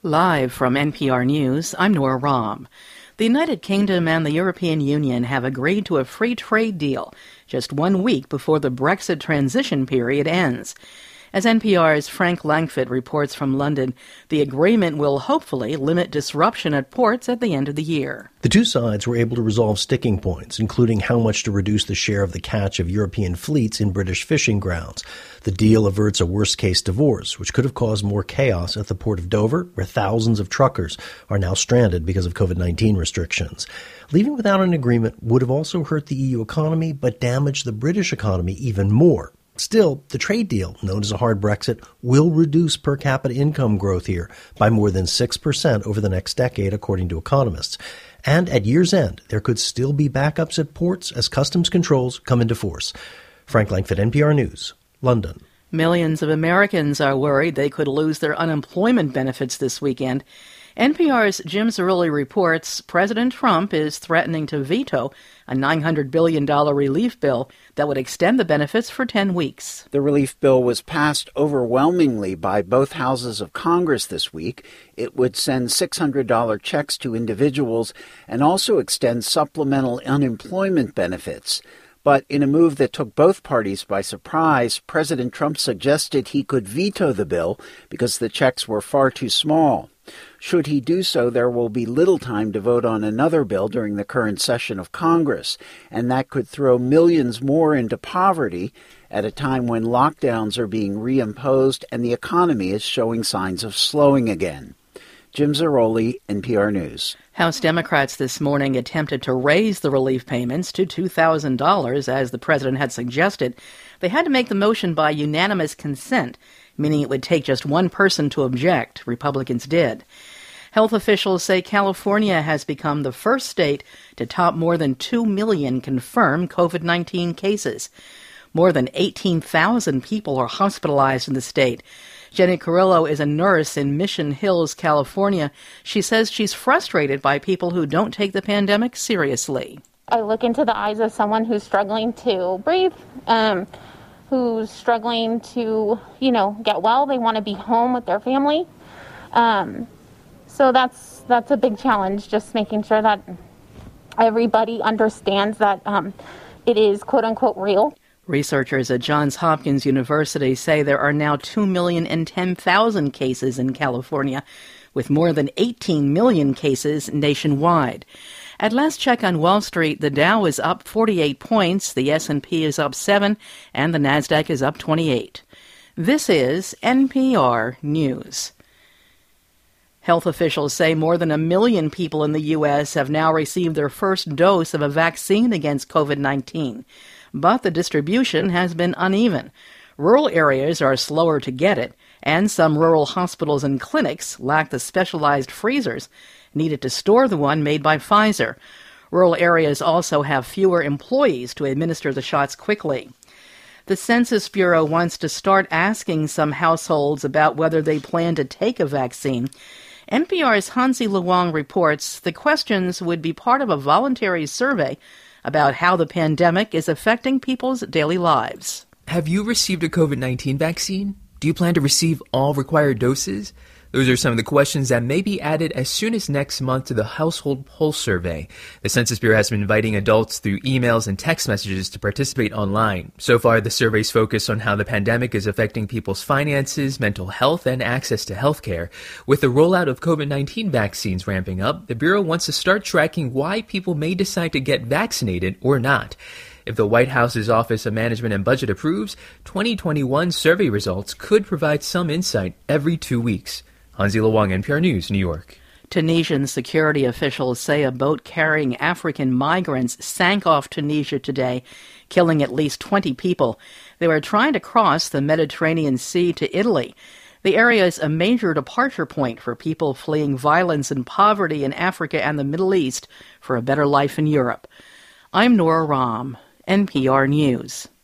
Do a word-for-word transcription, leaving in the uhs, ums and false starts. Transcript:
Live from N P R News, I'm Nora Rahm. The United Kingdom and the European Union have agreed to a free trade deal just one week before the Brexit transition period ends. As N P R's Frank Langfitt reports from London, the agreement will hopefully limit disruption at ports at the end of the year. The two sides were able to resolve sticking points, including how much to reduce the share of the catch of European fleets in British fishing grounds. The deal averts a worst-case divorce, which could have caused more chaos at the port of Dover, where thousands of truckers are now stranded because of covid nineteen restrictions. Leaving without an agreement would have also hurt the E U economy, but damaged the British economy even more. Still, the trade deal, known as a hard Brexit, will reduce per capita income growth here by more than six percent over the next decade, according to economists. And at year's end, there could still be backups at ports as customs controls come into force. Frank Langfitt, N P R News, London. Millions of Americans are worried they could lose their unemployment benefits this weekend. N P R's Jim Zarroli reports President Trump is threatening to veto a nine hundred billion dollars relief bill that would extend the benefits for ten weeks. The relief bill was passed overwhelmingly by both houses of Congress this week. It would send six hundred dollars checks to individuals and also extend supplemental unemployment benefits. But in a move that took both parties by surprise, President Trump suggested he could veto the bill because the checks were far too small. Should he do so, there will be little time to vote on another bill during the current session of Congress, and that could throw millions more into poverty at a time when lockdowns are being reimposed and the economy is showing signs of slowing again. Jim Zarroli, N P R News. House Democrats this morning attempted to raise the relief payments to two thousand dollars, as the president had suggested. They had to make the motion by unanimous consent, meaning it would take just one person to object. Republicans did. Health officials say California has become the first state to top more than two million confirmed covid nineteen cases. More than eighteen thousand people are hospitalized in the state. Jenny Carrillo is a nurse in Mission Hills, California. She says she's frustrated by people who don't take the pandemic seriously. I look into the eyes of someone who's struggling to breathe, um, who's struggling to, you know, get well. They want to be home with their family. Um, so that's that's a big challenge, just making sure that everybody understands that um, it is quote unquote real. Researchers at Johns Hopkins University say there are now two million ten thousand cases in California, with more than eighteen million cases nationwide. At last check on Wall Street, the Dow is up forty-eight points, the S and P is up seven, and the Nasdaq is up twenty-eight. This is N P R News. Health officials say more than a million people in the U S have now received their first dose of a vaccine against covid nineteen. But the distribution has been uneven. Rural areas are slower to get it, and some rural hospitals and clinics lack the specialized freezers needed to store the one made by Pfizer. Rural areas also have fewer employees to administer the shots quickly. The Census Bureau wants to start asking some households about whether they plan to take a vaccine. N P R's Hansi Luong reports the questions would be part of a voluntary survey about how the pandemic is affecting people's daily lives. Have you received a covid nineteen vaccine? Do you plan to receive all required doses? Those are some of the questions that may be added as soon as next month to the Household Pulse Survey. The Census Bureau has been inviting adults through emails and text messages to participate online. So far, the survey's focused on how the pandemic is affecting people's finances, mental health, and access to health care. With the rollout of covid nineteen vaccines ramping up, the Bureau wants to start tracking why people may decide to get vaccinated or not. If the White House's Office of Management and Budget approves, twenty twenty-one survey results could provide some insight every two weeks. Hansi Luong, N P R News, New York. Tunisian security officials say a boat carrying African migrants sank off Tunisia today, killing at least twenty people. They were trying to cross the Mediterranean Sea to Italy. The area is a major departure point for people fleeing violence and poverty in Africa and the Middle East for a better life in Europe. I'm Nora Rahm, N P R News.